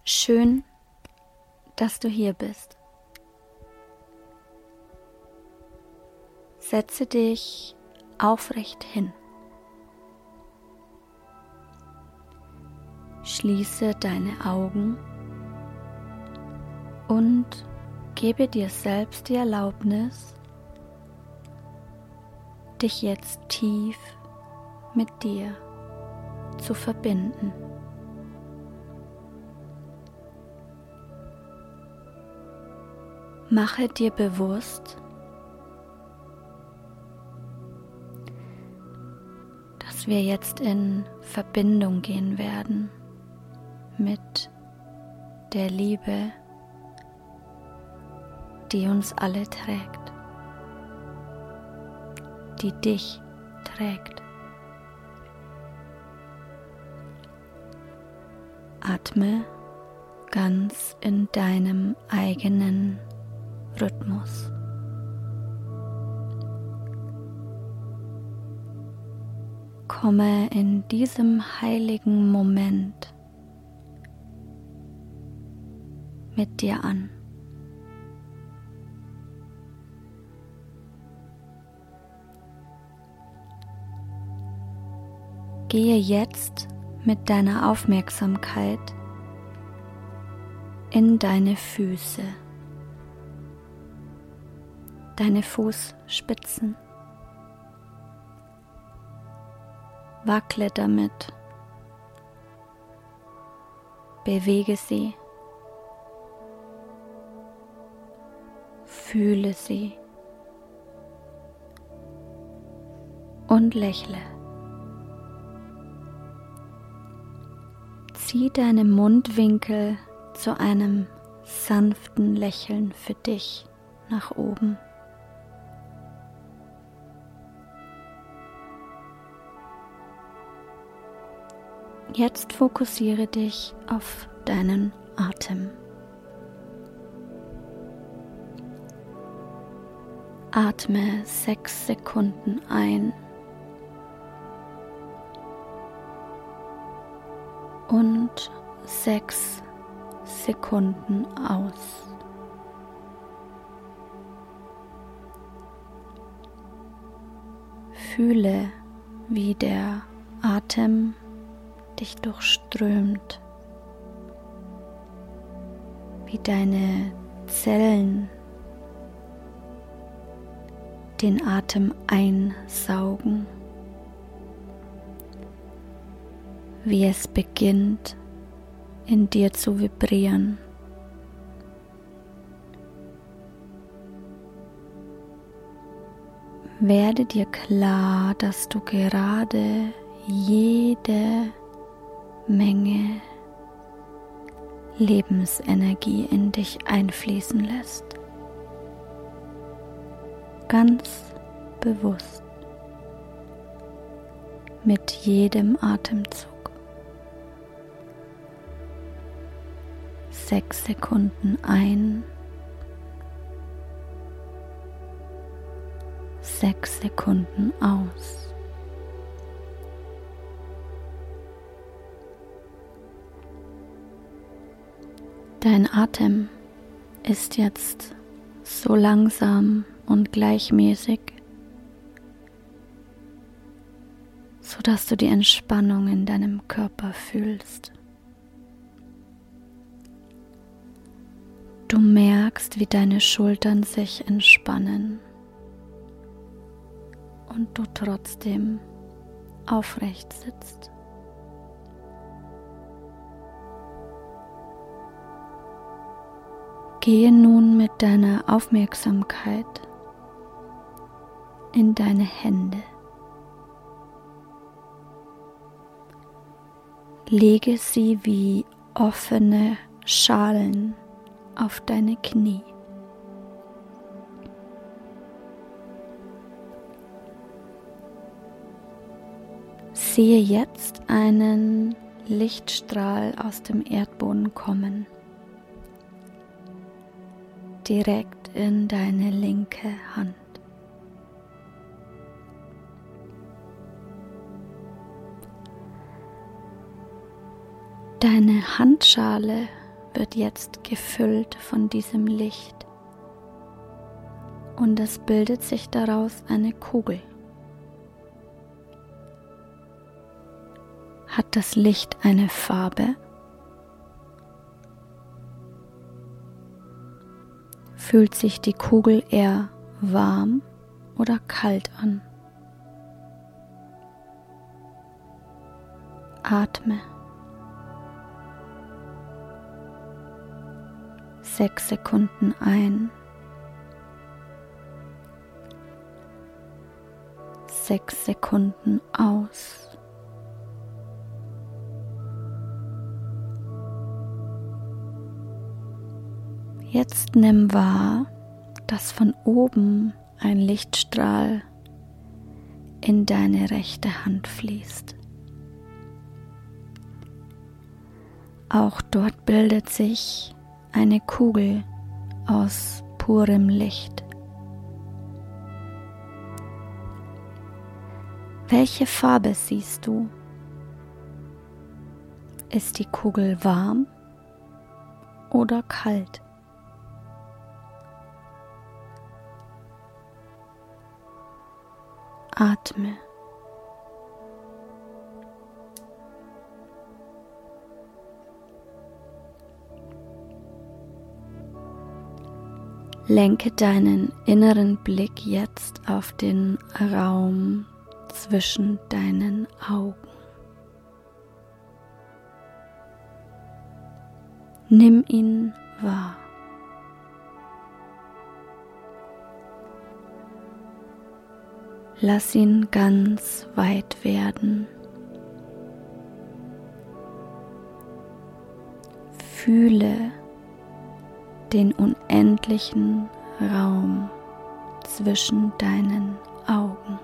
Schön, dass du hier bist. Setze dich aufrecht hin. Schließe deine Augen und gebe dir selbst die Erlaubnis, dich jetzt tief mit dir zu verbinden. Mache dir bewusst, dass wir jetzt in Verbindung gehen werden mit der Liebe, die uns alle trägt, die dich trägt. Atme ganz in deinem eigenen Rhythmus. Komme in diesem heiligen Moment mit dir an. Gehe jetzt mit deiner Aufmerksamkeit in deine Füße, deine Fußspitzen. Wackle damit, bewege sie, fühle sie und lächle. Zieh deine Mundwinkel zu einem sanften Lächeln für dich nach oben. Jetzt fokussiere dich auf deinen Atem. Atme 6 Sekunden ein und 6 Sekunden aus. Fühle, wie der Atem dich durchströmt, wie deine Zellen den Atem einsaugen, wie es beginnt in dir zu vibrieren. Werde dir klar, dass du gerade jede Menge Lebensenergie in dich einfließen lässt. Ganz bewusst. Mit jedem Atemzug. 6 Sekunden ein. 6 Sekunden aus. Dein Atem ist jetzt so langsam und gleichmäßig, sodass du die Entspannung in deinem Körper fühlst. Du merkst, wie deine Schultern sich entspannen und du trotzdem aufrecht sitzt. Gehe nun mit deiner Aufmerksamkeit in deine Hände. Lege sie wie offene Schalen auf deine Knie. Sehe jetzt einen Lichtstrahl aus dem Erdboden kommen, direkt in deine linke Hand. Deine Handschale wird jetzt gefüllt von diesem Licht und es bildet sich daraus eine Kugel. Hat das Licht eine Farbe? Fühlt sich die Kugel eher warm oder kalt an? Atme. 6 Sekunden ein. 6 Sekunden aus. Jetzt nimm wahr, dass von oben ein Lichtstrahl in deine rechte Hand fließt. Auch dort bildet sich eine Kugel aus purem Licht. Welche Farbe siehst du? Ist die Kugel warm oder kalt? Atme. Lenke deinen inneren Blick jetzt auf den Raum zwischen deinen Augen. Nimm ihn wahr. Lass ihn ganz weit werden. Fühle den unendlichen Raum zwischen deinen Augen.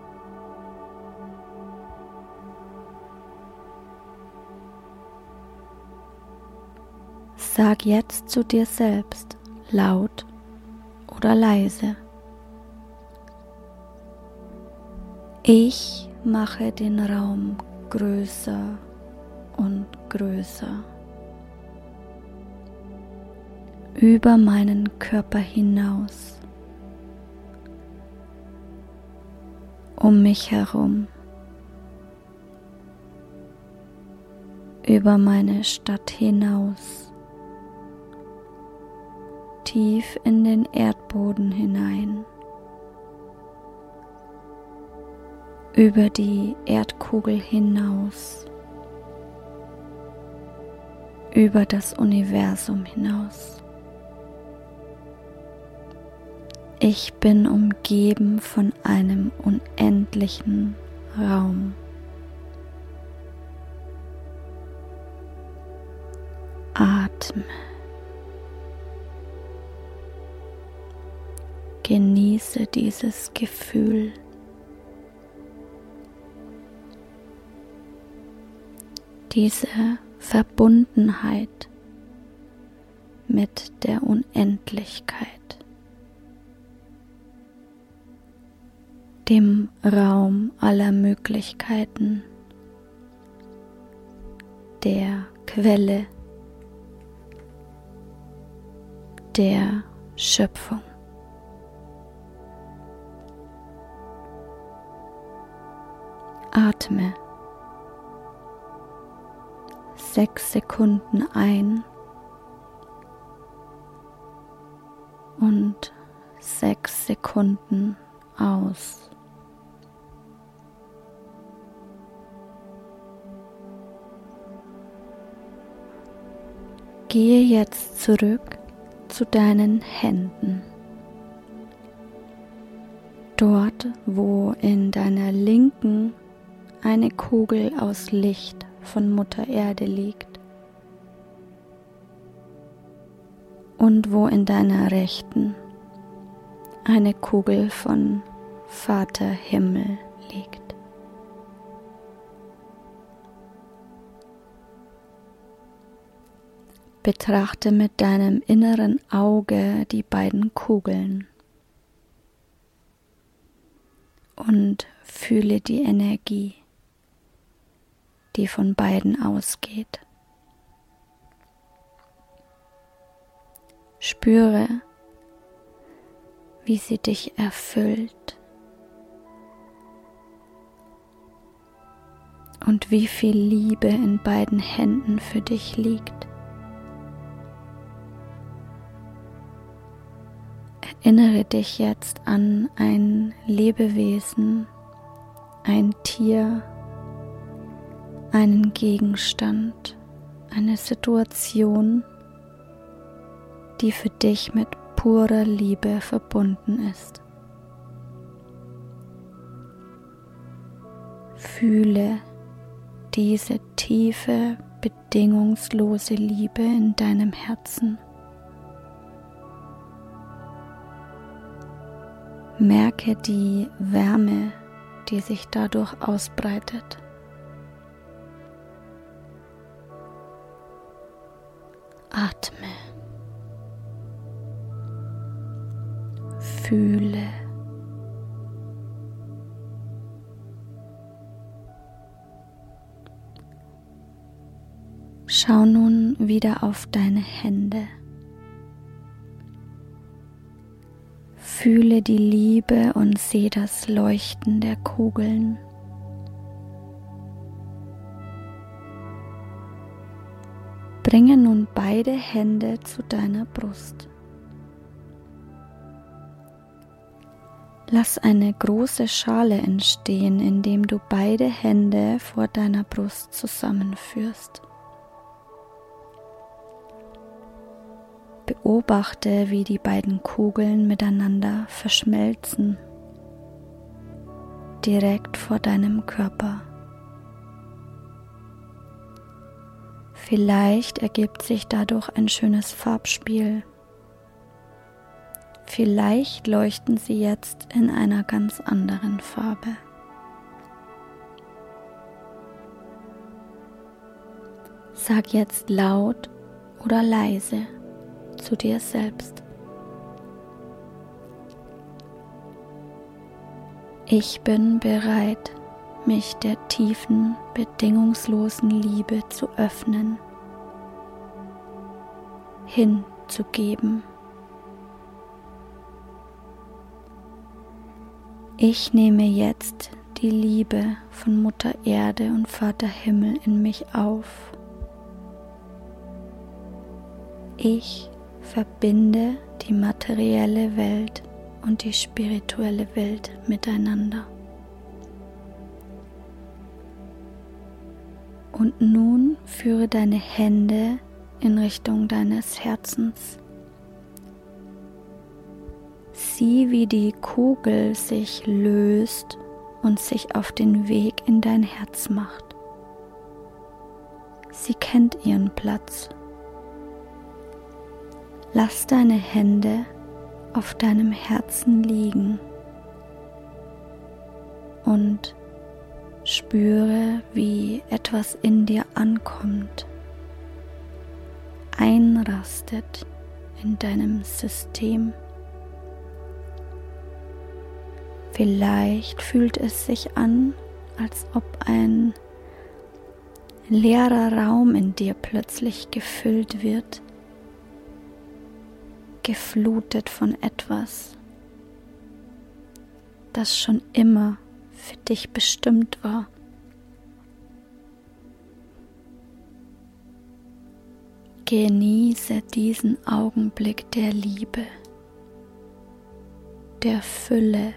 Sag jetzt zu dir selbst, laut oder leise: Ich mache den Raum größer und größer. Über meinen Körper hinaus, um mich herum, über meine Stadt hinaus, tief in den Erdboden hinein, über die Erdkugel hinaus, über das Universum hinaus. Ich bin umgeben von einem unendlichen Raum. Atme. Genieße dieses Gefühl. Diese Verbundenheit mit der Unendlichkeit, dem Raum aller Möglichkeiten, der Quelle der Schöpfung. Atme 6 Sekunden ein und 6 Sekunden aus. Gehe jetzt zurück zu deinen Händen. Dort, wo in deiner linken eine Kugel aus Licht von Mutter Erde liegt und wo in deiner rechten eine Kugel von Vater Himmel liegt. Betrachte mit deinem inneren Auge die beiden Kugeln und fühle die Energie, die von beiden ausgeht. Spüre, wie sie dich erfüllt und wie viel Liebe in beiden Händen für dich liegt. Erinnere dich jetzt an ein Lebewesen, ein Tier, einen Gegenstand, eine Situation, die für dich mit purer Liebe verbunden ist. Fühle diese tiefe, bedingungslose Liebe in deinem Herzen. Merke die Wärme, die sich dadurch ausbreitet. Atme. Fühle. Schau nun wieder auf deine Hände. Fühle die Liebe und sehe das Leuchten der Kugeln. Bringe nun beide Hände zu deiner Brust. Lass eine große Schale entstehen, indem du beide Hände vor deiner Brust zusammenführst. Beobachte, wie die beiden Kugeln miteinander verschmelzen, direkt vor deinem Körper. Vielleicht ergibt sich dadurch ein schönes Farbspiel. Vielleicht leuchten sie jetzt in einer ganz anderen Farbe. Sag jetzt laut oder leise zu dir selbst: Ich bin bereit, mich der tiefen, bedingungslosen Liebe zu öffnen, hinzugeben. Ich nehme jetzt die Liebe von Mutter Erde und Vater Himmel in mich auf. Ich verbinde die materielle Welt und die spirituelle Welt miteinander. Und nun führe deine Hände in Richtung deines Herzens. Sieh, wie die Kugel sich löst und sich auf den Weg in dein Herz macht. Sie kennt ihren Platz. Lass deine Hände auf deinem Herzen liegen und spüre, wie etwas in dir ankommt, einrastet in deinem System. Vielleicht fühlt es sich an, als ob ein leerer Raum in dir plötzlich gefüllt wird, geflutet von etwas, das schon immer für dich bestimmt war. Genieße diesen Augenblick der Liebe, der Fülle,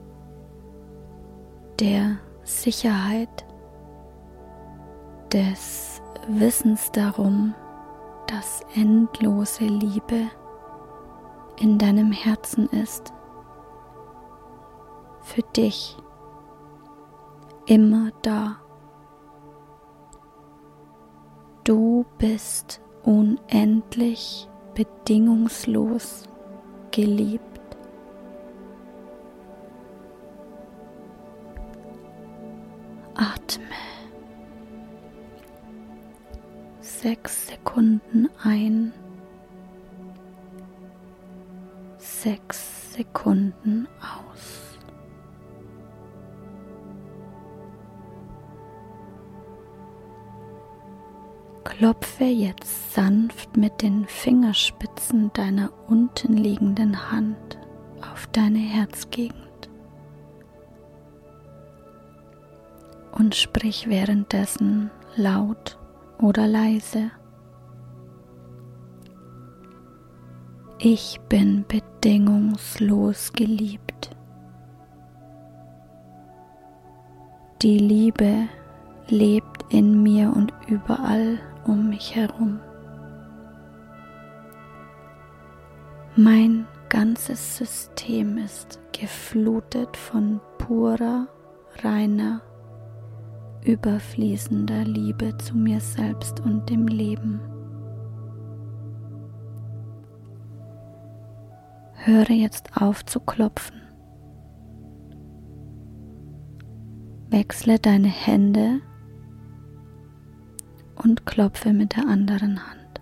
der Sicherheit, des Wissens darum, dass endlose Liebe in deinem Herzen ist, für dich, immer da. Du bist unendlich, bedingungslos geliebt. Atme 6 Sekunden ein, 6 Sekunden aus. Klopfe jetzt sanft mit den Fingerspitzen deiner unten liegenden Hand auf deine Herzgegend und sprich währenddessen laut oder leise: Ich bin bedingungslos geliebt. Die Liebe lebt in mir und überall um mich herum. Mein ganzes System ist geflutet von purer, reiner, überfließender Liebe zu mir selbst und dem Leben. Höre jetzt auf zu klopfen. Wechsle deine Hände und klopfe mit der anderen Hand.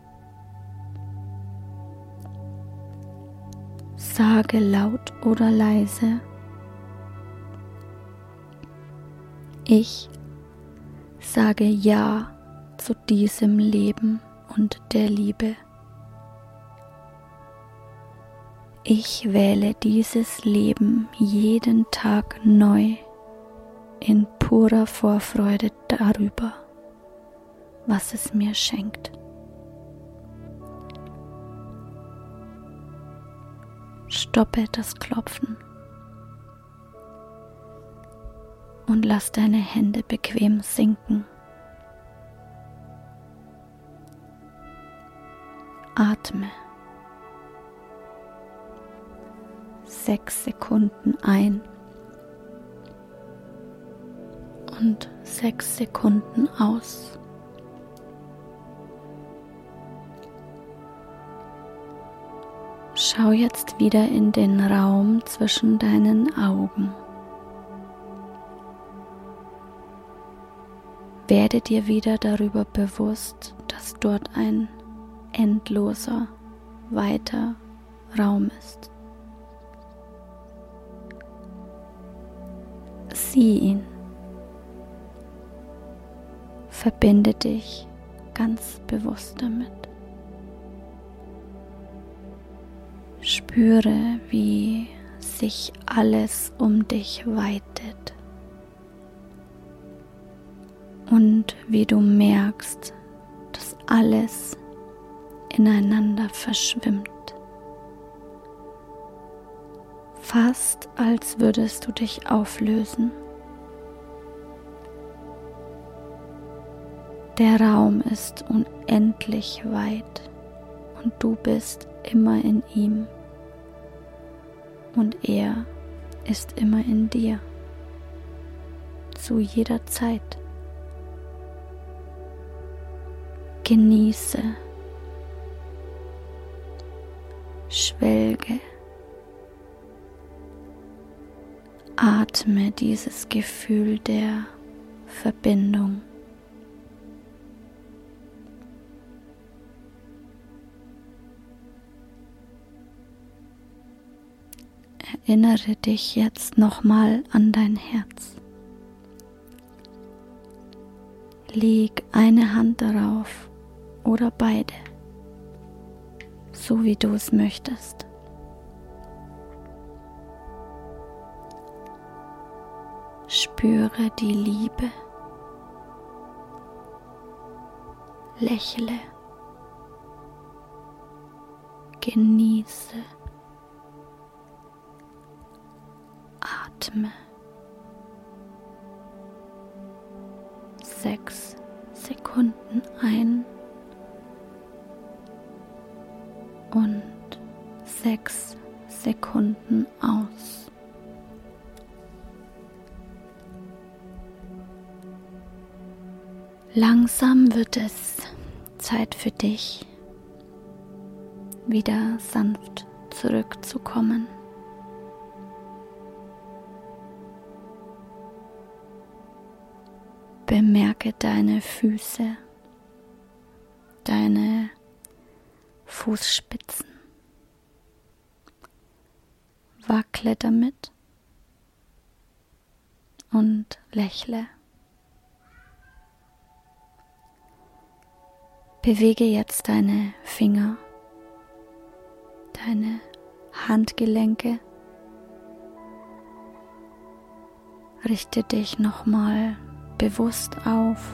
Sage laut oder leise: Ich sage Ja zu diesem Leben und der Liebe. Ich wähle dieses Leben jeden Tag neu in purer Vorfreude darüber, was es mir schenkt. Stoppe das Klopfen und lass deine Hände bequem sinken. Atme 6 Sekunden ein und 6 Sekunden aus. Schau jetzt wieder in den Raum zwischen deinen Augen. Werde dir wieder darüber bewusst, dass dort ein endloser, weiter Raum ist. Sieh ihn. Verbinde dich ganz bewusst damit. Spüre, wie sich alles um dich weitet und wie du merkst, dass alles ineinander verschwimmt. Fast als würdest du dich auflösen. Der Raum ist unendlich weit und du bist immer in ihm und er ist immer in dir, zu jeder Zeit. Genieße, schwelge, atme dieses Gefühl der Verbindung. Erinnere dich jetzt nochmal an dein Herz. Leg eine Hand darauf oder beide, so wie du es möchtest. Spüre die Liebe. Lächle. Genieße. Atme. 6 Sekunden ein und 6 Sekunden aus. Langsam wird es Zeit für dich, wieder sanft zurückzukommen. Bemerke deine Füße, deine Fußspitzen. Wackle damit und lächle. Bewege jetzt deine Finger, deine Handgelenke. Richte dich nochmal bewusst auf.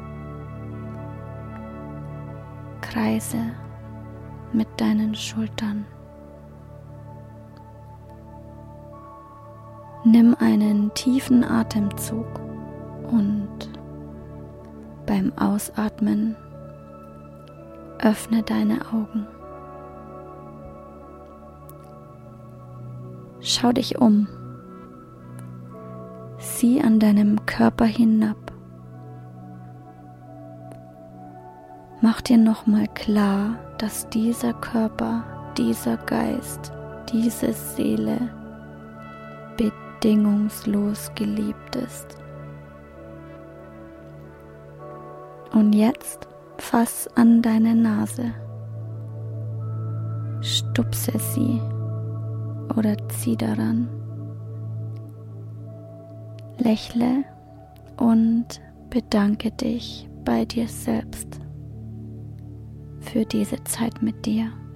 Kreise mit deinen Schultern. Nimm einen tiefen Atemzug und beim Ausatmen öffne deine Augen. Schau dich um. Sieh an deinem Körper hinab. Mach dir nochmal klar, dass dieser Körper, dieser Geist, diese Seele bedingungslos geliebt ist. Und jetzt fass an deine Nase, stupse sie oder zieh daran. Lächle und bedanke dich bei dir selbst für diese Zeit mit dir.